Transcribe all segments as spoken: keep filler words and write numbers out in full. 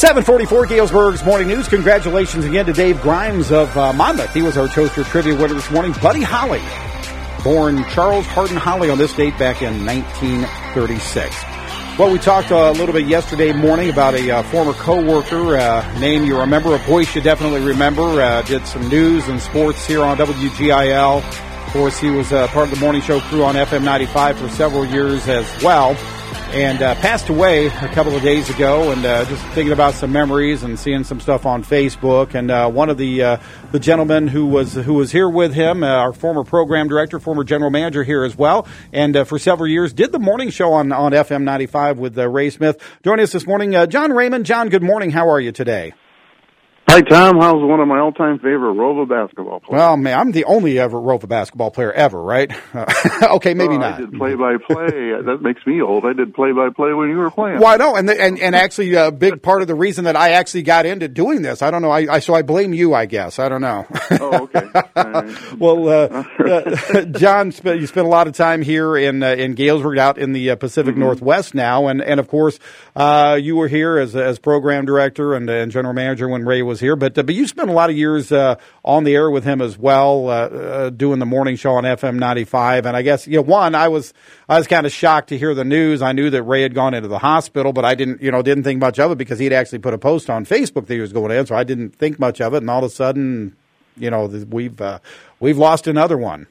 seven forty-four, Galesburg's Morning News. Congratulations again to Dave Grimes of uh, Monmouth. He was our Toaster Trivia winner this morning. Buddy Holly, born Charles Hardin Holly on this date back in nineteen thirty-six. Well, we talked a little bit yesterday morning about a uh, former co-worker, uh, name you remember, a voice you definitely remember, uh, did some news and sports here on W G I L. Of course, he was uh, part of the morning show crew on F M ninety-five for several years as well. And uh, passed away a couple of days ago, and uh, just thinking about some memories and seeing some stuff on Facebook. And uh, one of the uh, the gentlemen who was who was here with him, uh, our former program director, former general manager here as well, and uh, for several years did the morning show on, on F M ninety-five with uh, Ray Smith. Joining us this morning, uh, John Raymond. John, good morning. How are you today? Hi, Tom. How's one of my all-time favorite Rova basketball players? Well, man, I'm the only ever Rova basketball player ever, right? Uh, okay, maybe oh, not. I did play-by-play. That makes me old. I did play-by-play when you were playing. Well, I know, and, the, and and actually a big part of the reason that I actually got into doing this, I don't know, I, I so I blame you, I guess. I don't know. Oh, okay. All right. Well, uh, uh, John, you spent a lot of time here in uh, in Galesburg, out in the uh, Pacific mm-hmm. Northwest now, and, and of course, uh, you were here as as program director and, and general manager when Ray was here, but uh, but you spent a lot of years uh, on the air with him as well, uh, uh, doing the morning show on F M ninety-five. And I guess, you know, one, I was I was kind of shocked to hear the news. I knew that Ray had gone into the hospital, but I didn't, you know, didn't think much of it because he'd actually put a post on Facebook that he was going in, so I didn't think much of it. And all of a sudden, you know, we've uh, we've lost another one.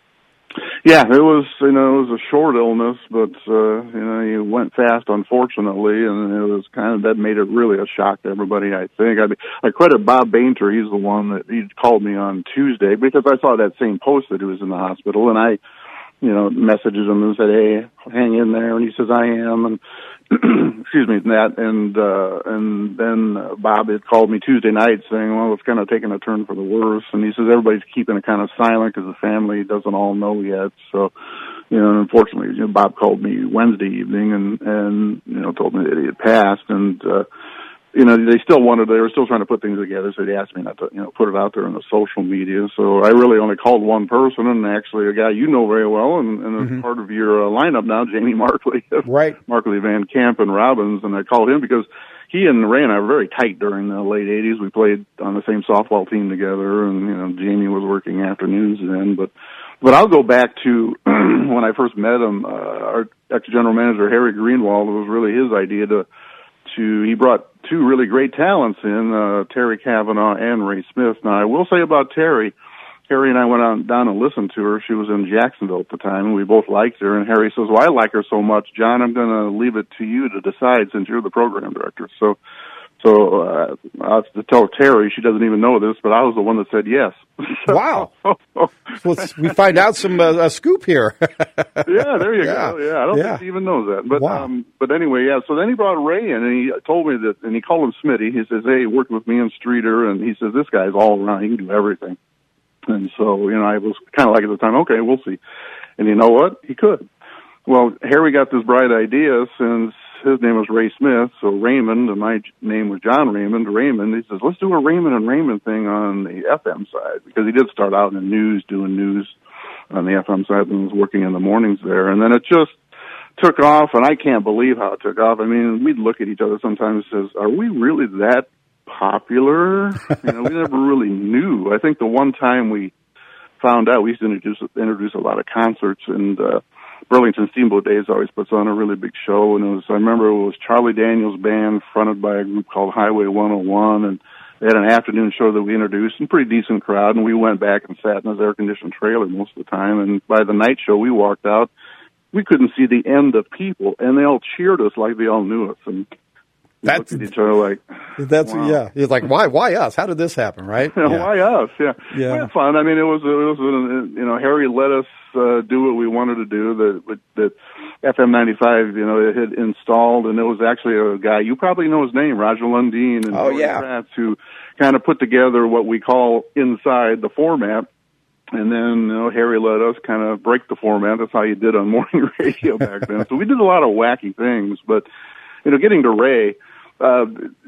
Yeah, it was, you know, it was a short illness, but, uh, you know, he went fast, unfortunately, and it was kind of, that made it really a shock to everybody, I think. I, I credit Bob Bainter. He's the one that, he called me on Tuesday because I saw that same post that he was in the hospital, and I, you know, messaged him and said, hey, hang in there, and he says, I am, and, excuse me, that, and, uh, and then uh, Bob had called me Tuesday night saying, well, it's kind of taking a turn for the worse, and he says everybody's keeping it kind of silent because the family doesn't all know yet, so, you know, unfortunately, you know, Bob called me Wednesday evening and, and, you know, told me that he had passed, and, uh, you know, they still wanted, they were still trying to put things together, so they asked me not to, you know, put it out there on the social media. So I really only called one person, and actually a guy you know very well, and, and mm-hmm. as part of your uh, lineup now, Jamie Markley. Right. Markley, Van Camp, and Robbins, and I called him because he and Ray and I were very tight during the late eighties. We played on the same softball team together, and, you know, Jamie was working afternoons then, but But I'll go back to when I first met him, uh, our ex-general manager, Harry Greenwald. It was really his idea to, to, he brought two really great talents in, uh, Terry Kavanaugh and Ray Smith. Now, I will say about Terry, Harry and I went on down and listened to her. She was in Jacksonville at the time, and we both liked her. And Harry says, well, I like her so much, John, I'm going to leave it to you to decide since you're the program director. So, so, uh, I have to tell Terry, she doesn't even know this, but I was the one that said yes. Wow. Well, we find out some, uh, a scoop here. Yeah, there you yeah. go. Yeah, I don't yeah. think he even knows that. But, wow. um, but anyway, yeah, so then he brought Ray in, and he told me that, and he called him Smitty. He says, hey, he worked with me in Streeter, and he says, this guy's all around. He can do everything. And so, you know, I was kind of like at the time, okay, we'll see. And you know what? He could. Well, Harry got this bright idea since his name was Ray Smith, so Raymond, and my name was John Raymond, Raymond, he says, let's do a Raymond and Raymond thing on the F M side, because he did start out in the news, doing news on the F M side, and was working in the mornings there, and then it just took off, and I can't believe how it took off. I mean, we'd look at each other sometimes and says, are we really that popular? You know, we never really knew. I think the one time we found out, we used to introduce, introduce a lot of concerts, and, uh, Burlington Steamboat Days always puts on a really big show, and it was, I remember it was Charlie Daniels Band fronted by a group called Highway one oh one, and they had an afternoon show that we introduced, and pretty decent crowd, and we went back and sat in his air-conditioned trailer most of the time, and by the night show we walked out, we couldn't see the end of people, and they all cheered us like they all knew us, and we that's, looked at each other like, that's, wow. yeah, it's like, why, why us? How did this happen, right? Yeah, yeah. Why us? Yeah. Yeah. We had fun. I mean, it was, it was, uh, you know, Harry let us, uh, do what we wanted to do, that, that F M ninety-five, you know, it had installed, and it was actually a guy, you probably know his name, Roger Lundeen, and oh, Jordan yeah. Kratz, who kind of put together what we call inside the format. And then, you know, Harry let us kind of break the format. That's how you did on morning radio back then. So we did a lot of wacky things, but, you know, getting to Ray, uh,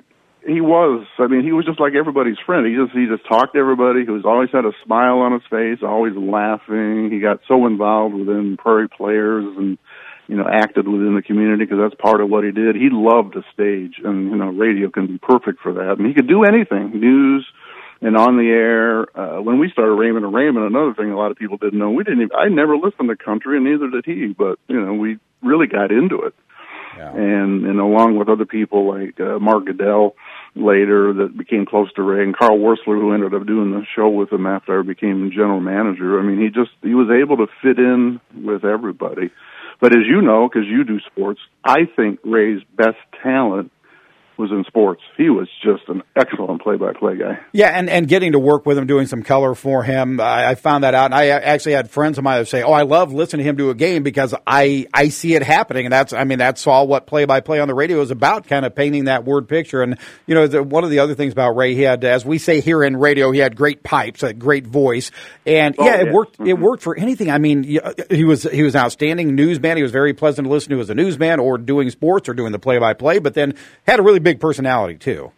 he was, I mean, he was just like everybody's friend. He just, he just talked to everybody. He was always had a smile on his face, always laughing. He got so involved within Prairie Players, and you know, acted within the community because that's part of what he did. He loved the stage, and, you know, radio can be perfect for that. And he could do anything, news and on the air. Uh, when we started Raymond and Raymond, another thing a lot of people didn't know, we didn't even, I never listened to country, and neither did he, but, you know, we really got into it. Yeah. And, and along with other people like uh, Mark Goodell later that became close to Ray, and Carl Wursler, who ended up doing the show with him after I became general manager. I mean, he just, he was able to fit in with everybody. But as you know, because you do sports, I think Ray's best talent was in sports. He was just an excellent play-by-play guy. Yeah, and, and getting to work with him, doing some color for him, I, I found that out. And I actually had friends of mine that say, oh, I love listening to him do a game because I, I see it happening. And that's, I mean, that's all what play-by-play on the radio is about, kind of painting that word picture. And, you know, the, one of the other things about Ray, he had, as we say here in radio, he had great pipes, a great voice. And, oh, yeah, it yeah. worked mm-hmm. It worked for anything. I mean, he was he was an outstanding newsman. He was very pleasant to listen to as a newsman or doing sports or doing the play-by-play, but then had a really big personality too.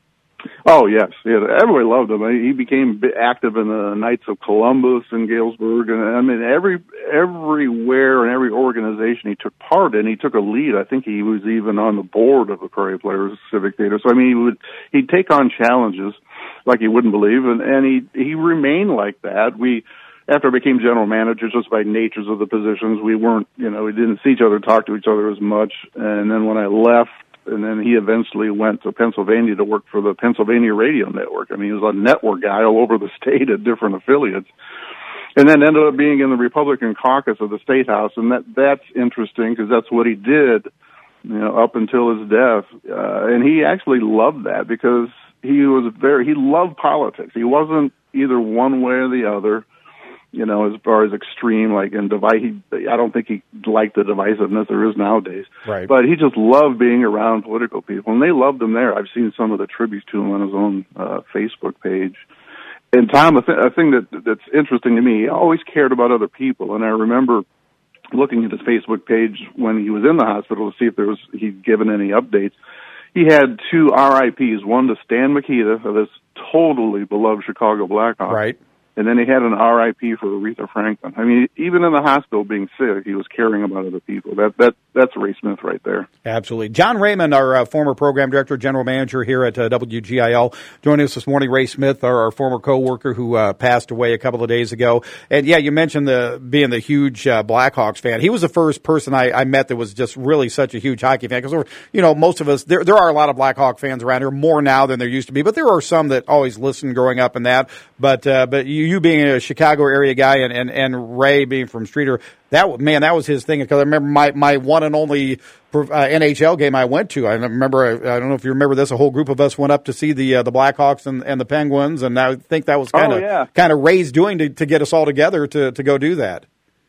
Oh yes, yeah. Everybody loved him. He became active in the Knights of Columbus and Galesburg, and I mean every everywhere and every organization he took part in, he took a lead. I think he was even on the board of the Prairie Players Civic Theater. So I mean, he would he'd take on challenges like you wouldn't believe, and and he he remained like that. We. After I became general manager, just by natures of the positions, we weren't, you know, we didn't see each other, talk to each other as much. And then when I left, and then he eventually went to Pennsylvania to work for the Pennsylvania Radio Network. I mean, he was a network guy all over the state at different affiliates. And then ended up being in the Republican caucus of the State House, and that that's interesting because that's what he did, you know, up until his death. Uh, and he actually loved that because he was very, he loved politics. He wasn't either one way or the other. You know, as far as extreme, like in device, he, I don't think he liked the divisiveness there is nowadays. Right. But he just loved being around political people, and they loved him there. I've seen some of the tributes to him on his own uh, Facebook page. And Tom, a, th- a thing that that's interesting to me, he always cared about other people. And I remember looking at his Facebook page when he was in the hospital to see if there was he'd given any updates. He had two R I Ps, one to Stan Mikita, of this totally beloved Chicago Blackhawks. Right. And then he had an R I P for Aretha Franklin. I mean, even in the hospital being sick, he was caring about other people. That that that's Ray Smith right there. Absolutely. John Raymond, our uh, former program director, general manager here at uh, W G I L, joining us this morning. Ray Smith, our, our former co-worker who uh, passed away a couple of days ago. And yeah, you mentioned the being the huge uh, Blackhawks fan. He was the first person I, I met that was just really such a huge hockey fan. Because, you know, most of us, there there are a lot of Blackhawk fans around here, more now than there used to be. But there are some that always listened growing up and that. But uh, but you You being a Chicago area guy and, and, and Ray being from Streator, that man, that was his thing. Because I remember my, my one and only uh, N H L game I went to. I remember, I don't know if you remember this, a whole group of us went up to see the uh, the Blackhawks and, and the Penguins, and I think that was kind of oh, yeah. kind of Ray's doing to, to get us all together to, to go do that.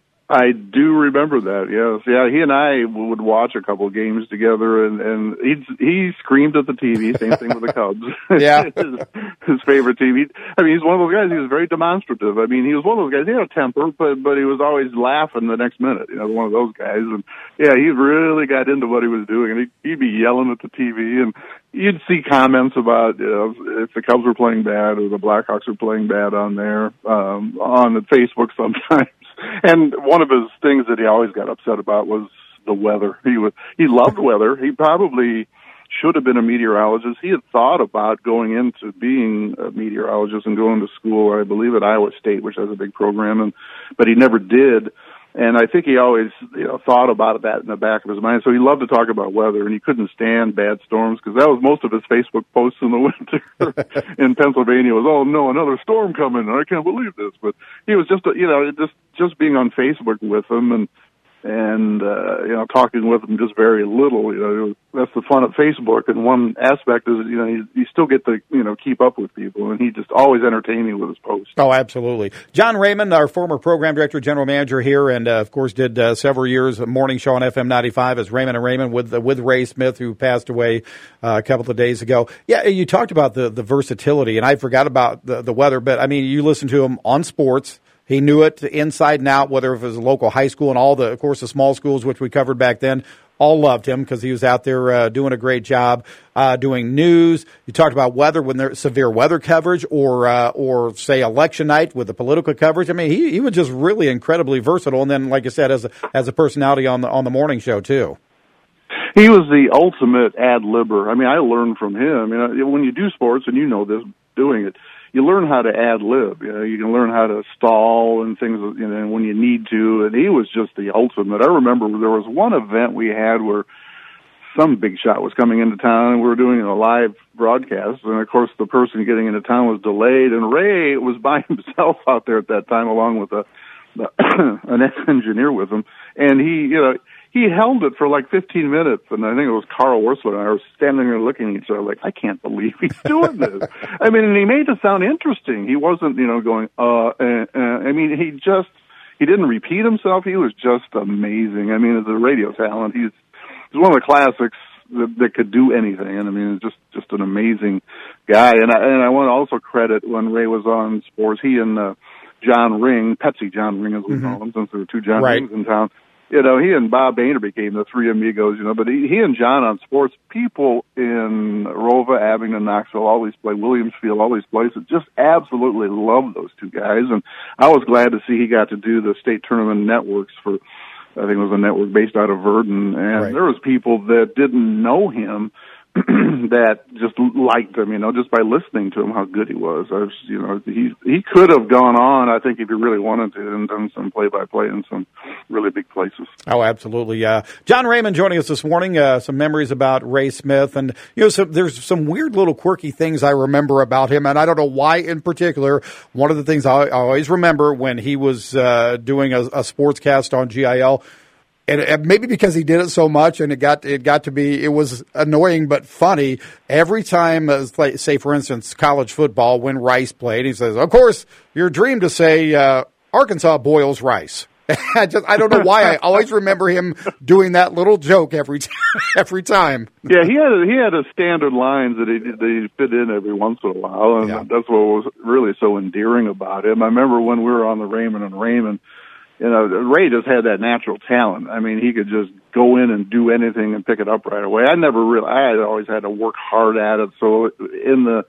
I do remember that, yes. Yeah, he and I would watch a couple of games together, and, and he he screamed at the T V, same thing with the Cubs. Yeah. his, his favorite T V. I mean, he's one of those guys, he was very demonstrative. I mean, he was one of those guys, he had a temper, but, but he was always laughing the next minute, you know, one of those guys. And, yeah, he really got into what he was doing, and he'd, he'd be yelling at the T V, and you'd see comments about, you know, if the Cubs were playing bad or the Blackhawks were playing bad on there, um, on the Facebook sometimes. And one of his things that he always got upset about was the weather. He was, he loved weather. He probably should have been a meteorologist. He had thought about going into being a meteorologist and going to school, I believe at Iowa State, which has a big program, and but he never did. And I think he always, you know, thought about that in the back of his mind. So he loved to talk about weather, and he couldn't stand bad storms because that was most of his Facebook posts in the winter in Pennsylvania was, oh, no, another storm coming. I can't believe this. But he was just, you know, just just being on Facebook with him and, and uh, you know, talking with him just very little. You know, that's the fun of Facebook. And one aspect is, you know, you, you still get to, you know, keep up with people, and he just always entertained me with his posts. Oh, absolutely. John Raymond, our former program director, general manager here, and uh, of course did uh, several years a morning show on F M ninety-five as Raymond and Raymond with uh, with Ray Smith, who passed away uh, a couple of days ago. Yeah, you talked about the the versatility, and I forgot about the the weather, but I mean, you listened to him on sports. He knew it inside and out, whether it was a local high school and all the, of course, the small schools, which we covered back then, all loved him because he was out there uh, doing a great job uh, doing news. You talked about weather when there's severe weather coverage, or uh, or say election night with the political coverage. I mean, he he was just really incredibly versatile. And then, like I said, as a, as a personality on the on the morning show too. He was the ultimate ad-libber. I mean, I learned from him. You know, when you do sports, and you know this, doing it, you learn how to ad-lib. You know, you can learn how to stall and things, you know, when you need to. And he was just the ultimate. I remember there was one event we had where some big shot was coming into town, and we were doing a live broadcast. And, of course, the person getting into town was delayed, and Ray was by himself out there at that time, along with a, an ex-engineer with him. And he, you know, he held it for like fifteen minutes, and I think it was Carl Wurzler and I were standing there looking at each other like, I can't believe he's doing this. I mean, and he made it sound interesting. He wasn't, you know, going, uh, uh, uh, I mean, he just, he didn't repeat himself. He was just amazing. I mean, as a radio talent, he's, he's one of the classics that, that could do anything. And I mean, just, just an amazing guy. And I, and I want to also credit when Ray was on sports, he and, uh, John Ring, Pepsi John Ring as we mm-hmm. call him, since there were two John right. Rings in town. You know, he and Bob Boehner became the three amigos, you know, but he, he and John on sports, people in Rova, Abingdon, Knoxville, all these places, Williamsfield, all these places, just absolutely love those two guys. And I was glad to see he got to do the state tournament networks for, I think it was a network based out of Verdon. And right. there was people that didn't know him that just liked him, you know, just by listening to him, how good he was. I was, you know, he he could have gone on, I think, if he really wanted to, and done some play-by-play in some really big places. Oh, absolutely. Uh, John Raymond joining us this morning. Uh, some memories about Ray Smith, and you know, so there's some weird little quirky things I remember about him, and I don't know why in particular. One of the things I, I always remember when he was uh, doing a, a sportscast on G I L. And maybe because he did it so much, and it got it got to be, it was annoying but funny. Every time, uh, say for instance, college football, when Rice played, he says, "Of course, your dream to say uh, Arkansas boils rice." I just I don't know why I always remember him doing that little joke every t- every time. Yeah, he had a, he had a standard lines that he that he fit in every once in a while, and yeah. that's what was really so endearing about him. I remember when we were on the Raymond and Raymond. You know, Ray just had that natural talent. I mean, he could just go in and do anything and pick it up right away. I never really, I had always had to work hard at it. So in the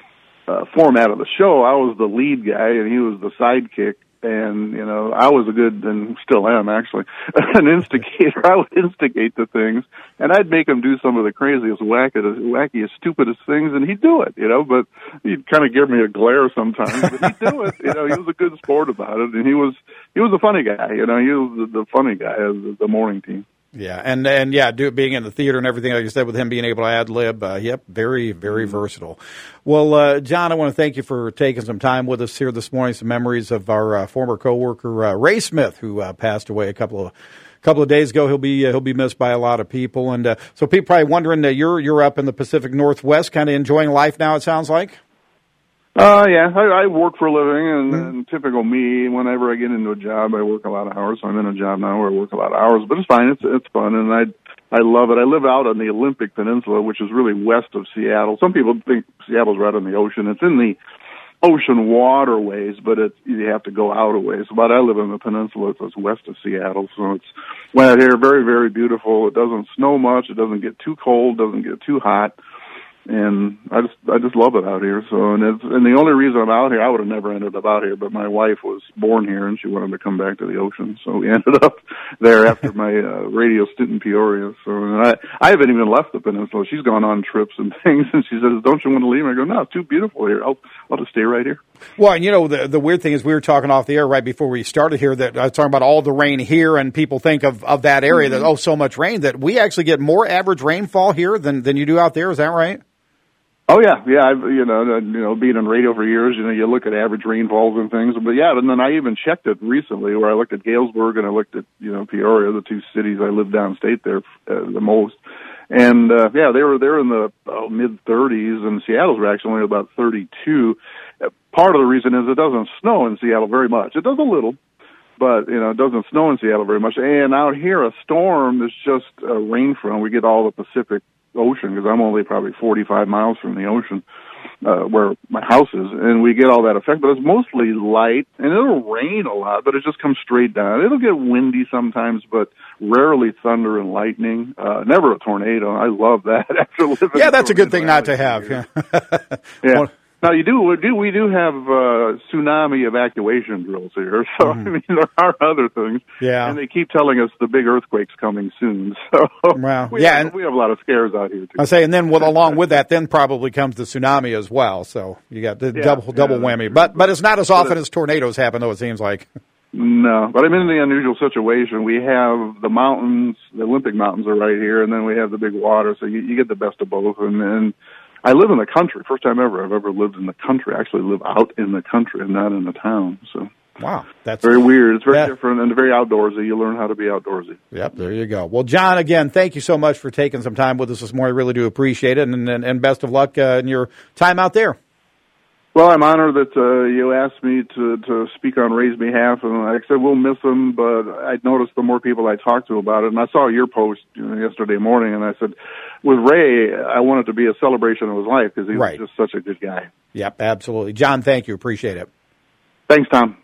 uh, format of the show, I was the lead guy and he was the sidekick. And, you know, I was a good, and still am actually, an instigator. I would instigate the things, and I'd make him do some of the craziest, wackiest, wackiest, stupidest things, and he'd do it, you know, but he'd kind of give me a glare sometimes, but he'd do it. You know, he was a good sport about it, and he was, he was a funny guy, you know, he was the, the funny guy of the morning team. Yeah, and and yeah, do, being in the theater and everything, like you said, with him being able to ad lib, uh, yep, very very mm-hmm. versatile. Well, uh, John, I want to thank you for taking some time with us here this morning. Some memories of our uh, former coworker uh, Ray Smith, who uh, passed away a couple of couple of days ago. He'll be uh, he'll be missed by a lot of people, and uh, so people probably wondering that you're you're up in the Pacific Northwest, kind of enjoying life now. It sounds like. Uh, yeah, I, I work for a living, and, mm-hmm. and typical me, whenever I get into a job, I work a lot of hours. So I'm in a job now where I work a lot of hours, but it's fine. It's it's fun, and I I love it. I live out on the Olympic Peninsula, which is really west of Seattle. Some people think Seattle's right on the ocean. It's in the ocean waterways, but it's, you have to go out a ways. But I live on the peninsula. It's west of Seattle, so it's wet here, very, very beautiful. It doesn't snow much. It doesn't get too cold. Doesn't get too hot. And I just, I just love it out here. So, and it's, and the only reason I'm out here, I would have never ended up out here, but my wife was born here and she wanted to come back to the ocean. So we ended up there after my uh, radio stint in Peoria. So, and I, I haven't even left the peninsula. She's gone on trips and things, and she says, "Don't you want to leave?" I go, "No, it's too beautiful here. I'll, I'll just stay right here." Well, and you know, the the weird thing is we were talking off the air right before we started here that I was talking about all the rain here, and people think of, of that area mm-hmm. that, oh, so much rain, that we actually get more average rainfall here than, than you do out there. Is that right? Oh yeah, yeah. I've, you know, you know, being in radio for years, you know, you look at average rainfalls and things. But yeah, and then I even checked it recently, where I looked at Galesburg and I looked at, you know, Peoria, the two cities I live downstate there uh, the most. And uh, yeah, they were they're in the uh, mid thirties, and Seattle's actually only about thirty-two. Uh, part of the reason is it doesn't snow in Seattle very much. It does a little, but you know, it doesn't snow in Seattle very much. And out here, a storm is just a rain front. We get all the Pacific ocean because I'm only probably forty-five miles from the ocean. Uh, where my house is, and we get all that effect, but it's mostly light, and it'll rain a lot, but it just comes straight down. It'll get windy sometimes, but rarely thunder and lightning. Uh, never a tornado. I love that. After living yeah, that's a good thing not to have. Yeah. yeah. Well, now you do we do we do have uh, tsunami evacuation drills here, so mm. I mean there are other things. Yeah, and they keep telling us the big earthquake's coming soon. So well, we yeah, have, and we have a lot of scares out here too. I say, and then with, along with that, then probably comes the tsunami as well. So you got the yeah, double double yeah, whammy. But but it's not as often as tornadoes happen, though. It seems like. No, but I'm in the unusual situation. We have the mountains, the Olympic Mountains are right here, and then we have the big water, so you, you get the best of both. And, and I live in the country. First time ever I've ever lived in the country. I actually live out in the country and not in the town. So wow, that's very weird. It's very that, different and very outdoorsy. You learn how to be outdoorsy. Yep, there you go. Well, John, again, thank you so much for taking some time with us this morning. I really do appreciate it, and and, and best of luck uh, in your time out there. Well, I'm honored that uh, you asked me to, to speak on Ray's behalf, and like I said, we'll miss him, but I noticed the more people I talked to about it, and I saw your post you know, yesterday morning, and I said, with Ray, I want it to be a celebration of his life, because he right. was just such a good guy. Yep, absolutely. John, thank you. Appreciate it. Thanks, Tom.